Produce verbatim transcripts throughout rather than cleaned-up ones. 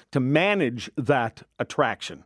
to manage that attraction.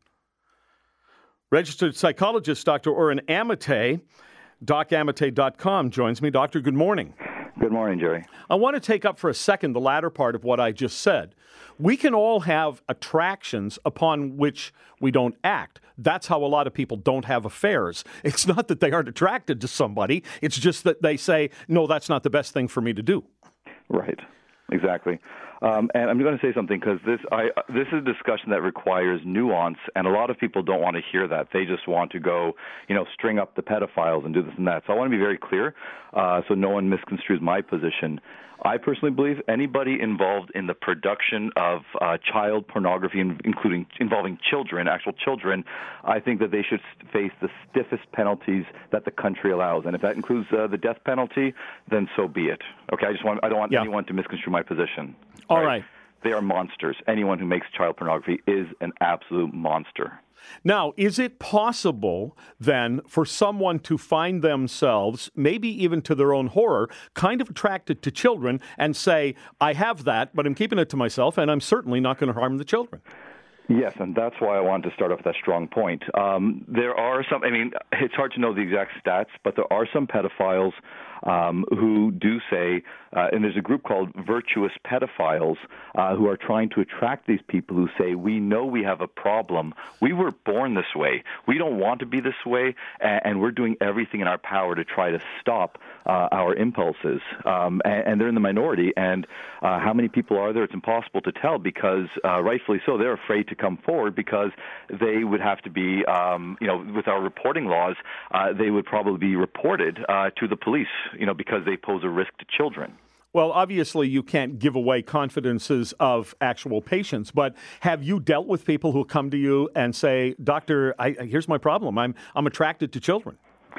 Registered psychologist Doctor Oren Amitay, doc amitay dot com, joins me. Doctor, good morning. Good morning, Jerry. I want to take up for a second the latter part of what I just said. We can all have attractions upon which we don't act. That's how a lot of people don't have affairs. It's not that they aren't attracted to somebody. It's just that they say, no, that's not the best thing for me to do. Right. Exactly. Um, and I'm going to say something because this I, this is a discussion that requires nuance, and a lot of people don't want to hear that. They just want to go, you know, string up the pedophiles and do this and that. So I want to be very clear uh, so no one misconstrues my position. I personally believe anybody involved in the production of uh, child pornography, including involving children, actual children, I think that they should face the stiffest penalties that the country allows. And if that includes uh, the death penalty, then so be it. Okay, I just want I don't want yeah. anyone to misconstrue my position. All right. right. They are monsters. Anyone who makes child pornography is an absolute monster. Now, is it possible then for someone to find themselves, maybe even to their own horror, kind of attracted to children and say, I have that, but I'm keeping it to myself, and I'm certainly not going to harm the children? Yes, and that's why I wanted to start off with that strong point. Um, there are some, I mean, it's hard to know the exact stats, but there are some pedophiles um, who do say, uh, and there's a group called virtuous pedophiles uh, who are trying to attract these people who say, we know we have a problem. We were born this way. We don't want to be this way, and, and we're doing everything in our power to try to stop uh, our impulses. Um, and, and they're in the minority, and uh, how many people are there? It's impossible to tell because, uh, rightfully so, they're afraid to come forward because they would have to be, um, you know, with our reporting laws, uh, they would probably be reported uh, to the police, you know, because they pose a risk to children. Well, obviously, you can't give away confidences of actual patients, but have you dealt with people who come to you and say, Doctor, I, here's my problem. I'm I'm attracted to children?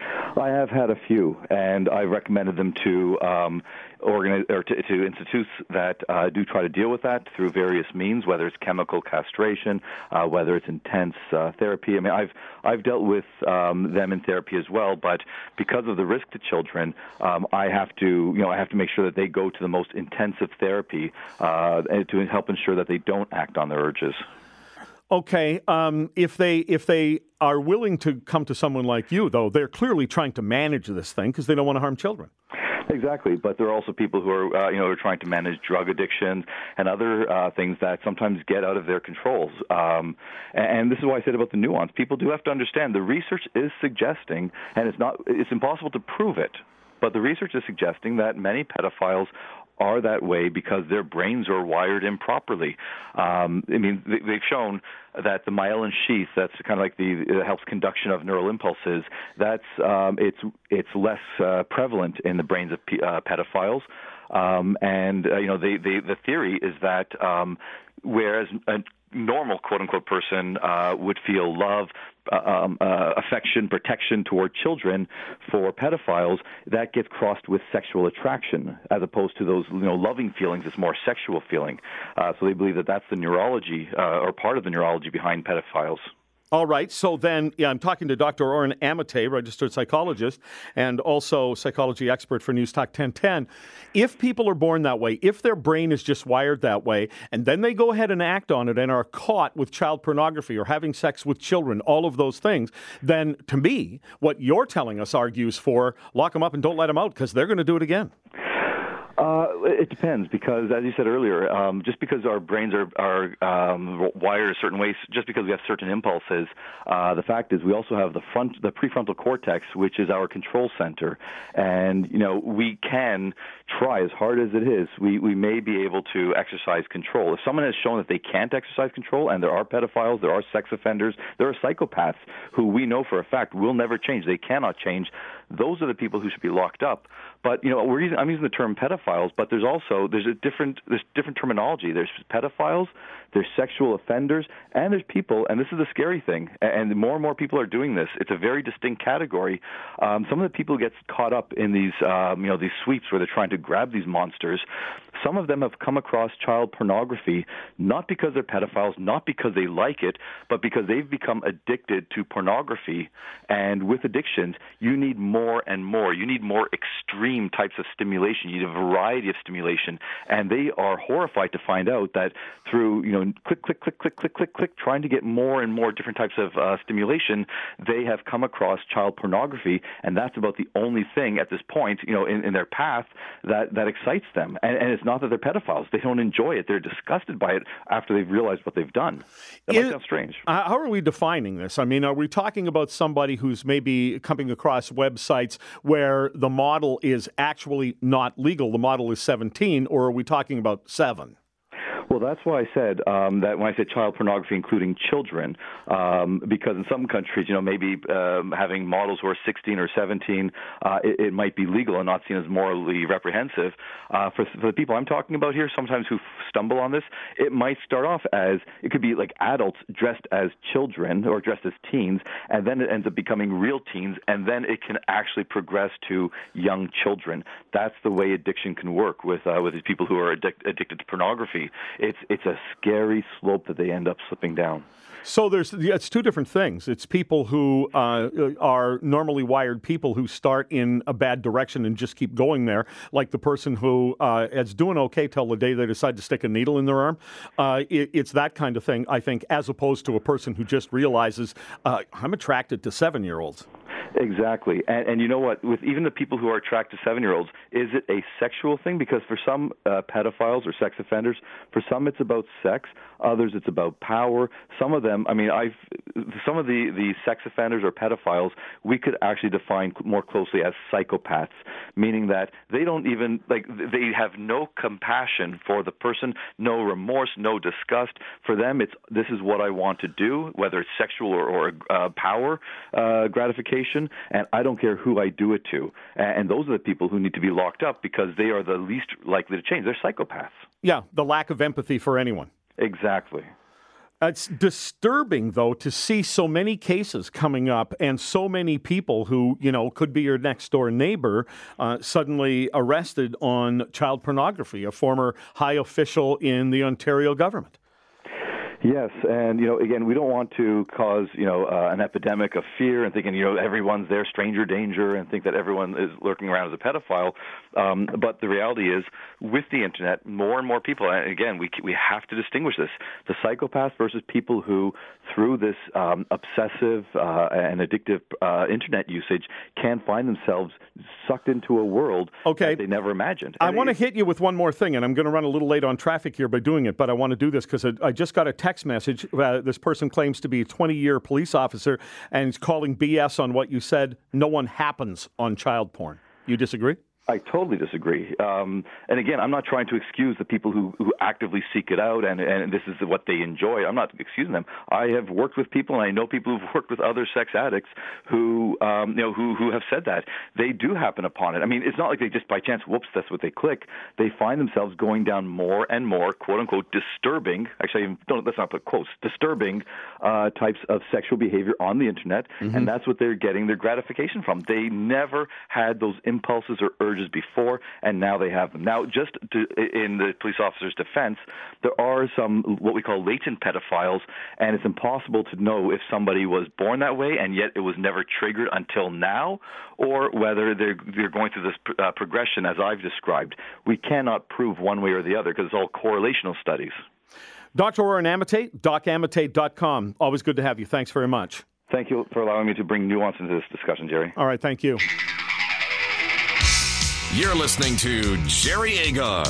I have had a few, and I recommended them to um, organize or to, to institutes that uh, do try to deal with that through various means, whether it's chemical castration, uh, whether it's intense uh, therapy. I mean, I've I've dealt with um, them in therapy as well, but because of the risk to children, um, I have to you know I have to make sure that they go to the most intensive therapy uh, to help ensure that they don't act on their urges. Okay, um, if they if they are willing to come to someone like you, though, they're clearly trying to manage this thing because they don't want to harm children. Exactly, but there are also people who are, uh, you know, are trying to manage drug addiction and other uh, things that sometimes get out of their controls. Um, and, and this is why I said about the nuance. People do have to understand the research is suggesting, and it's not, it's impossible to prove it, but the research is suggesting that many pedophiles are that way because their brains are wired improperly. Um, I mean, they, they've shown that the myelin sheath, that's kind of like the it helps conduction of neural impulses. That's um, it's it's less uh, prevalent in the brains of p- uh, pedophiles. Um, and uh, you know, they, they, the theory is that um, whereas a normal quote-unquote person uh, would feel love, uh, um, uh, affection, protection toward children, for pedophiles, that gets crossed with sexual attraction, as opposed to those you know loving feelings. It's more sexual feeling. Uh, so they believe that that's the neurology uh, or part of the neurology behind pedophiles. All right. So then yeah, I'm talking to Doctor Oren Amitay, registered psychologist and also psychology expert for News Talk ten ten. If people are born that way, if their brain is just wired that way, and then they go ahead and act on it and are caught with child pornography or having sex with children, all of those things, then to me, what you're telling us argues for lock them up and don't let them out because they're going to do it again. Uh, it depends because, as you said earlier, um, just because our brains are, are um, wired a certain way, just because we have certain impulses, uh, the fact is we also have the front, the prefrontal cortex, which is our control center, and you know we can try as hard as it is. We we may be able to exercise control. If someone has shown that they can't exercise control, and there are pedophiles, there are sex offenders, there are psychopaths who we know for a fact will never change. They cannot change. Those are the people who should be locked up. But you know, we're using, I'm using the term pedophiles, but there's also there's a different there's different terminology. There's pedophiles, there's sexual offenders, and there's people. And this is the scary thing. And more and more people are doing this. It's a very distinct category. Um, some of the people get caught up in these um, you know these sweeps where they're trying to grab these monsters. Some of them have come across child pornography not because they're pedophiles, not because they like it, but because they've become addicted to pornography. And with addictions, you need more and more. You need more extreme types of stimulation. You need a variety of negative stimulation, and they are horrified to find out that through, you know, click, click, click, click, click, click, click, trying to get more and more different types of uh, stimulation, they have come across child pornography, and that's about the only thing at this point, you know, in, in their path that, that excites them. And, and it's not that they're pedophiles. They don't enjoy it. They're disgusted by it after they've realized what they've done. That might sound strange. Uh, how are we defining this? I mean, are we talking about somebody who's maybe coming across websites where the model is actually not legal, the model is seventeen, or are we talking about seven? Well, that's why I said um, that when I said child pornography, including children, um, because in some countries, you know, maybe um, having models who are sixteen or seventeen, uh, it, it might be legal and not seen as morally reprehensive. Uh, for, for the people I'm talking about here, sometimes who stumble on this, it might start off as, it could be like adults dressed as children or dressed as teens, and then it ends up becoming real teens, and then it can actually progress to young children. That's the way addiction can work with uh, with these people who are addic- addicted to pornography. It's it's a scary slope that they end up slipping down. So there's yeah, it's two different things. It's people who uh, are normally wired people who start in a bad direction and just keep going there, like the person who uh, is doing okay till the day they decide to stick a needle in their arm. Uh, it, it's that kind of thing, I think, as opposed to a person who just realizes, uh, I'm attracted to seven-year-olds. Exactly. And, and you know what? With even the people who are attracted to seven-year-olds, is it a sexual thing? Because for some uh, pedophiles or sex offenders, for some it's about sex. Others it's about power. Some of them, I mean, I've some of the, the sex offenders or pedophiles, we could actually define more closely as psychopaths, meaning that they don't even, like, they have no compassion for the person, no remorse, no disgust. For them, it's this is what I want to do, whether it's sexual or, or uh, power uh, gratification, and I don't care who I do it to. And those are the people who need to be locked up because they are the least likely to change. They're psychopaths. Yeah, the lack of empathy for anyone. Exactly. It's disturbing, though, to see so many cases coming up and so many people who, you know, could be your next door neighbor uh, suddenly arrested on child pornography, a former high official in the Ontario government. Yes, and, you know, again, we don't want to cause, you know, uh, an epidemic of fear and thinking, you know, everyone's there, stranger danger, and think that everyone is lurking around as a pedophile. Um, but the reality is, with the Internet, more and more people, and again, we we have to distinguish this, the psychopaths versus people who, through this um, obsessive uh, and addictive uh, Internet usage, can find themselves sucked into a world okay. that they never imagined. I and want to hit you with one more thing, and I'm going to run a little late on traffic here by doing it, but I want to do this because I, I just got a text message. Uh, this person claims to be a twenty-year police officer and is calling B S on what you said. No one happens on child porn. You disagree? I totally disagree. Um, and again, I'm not trying to excuse the people who, who actively seek it out and, and this is what they enjoy. I'm not excusing them. I have worked with people, and I know people who've worked with other sex addicts who, um, you know, who, who have said that. They do happen upon it. I mean, it's not like they just by chance, whoops, that's what they click. They find themselves going down more and more, quote unquote, disturbing, actually, don't, let's not put quotes, disturbing uh, types of sexual behavior on the Internet. Mm-hmm. And that's what they're getting their gratification from. They never had those impulses or urges before, and now they have them. Now, just to, in the police officer's defense, there are some what we call latent pedophiles, and it's impossible to know if somebody was born that way and yet it was never triggered until now, or whether they're, they're going through this uh, progression as I've described. We cannot prove one way or the other because it's all correlational studies. Doctor Oren Amitay, doc amitay dot com. Always good to have you. Thanks very much. Thank you for allowing me to bring nuance into this discussion, Jerry. All right, thank you. You're listening to Jerry Agar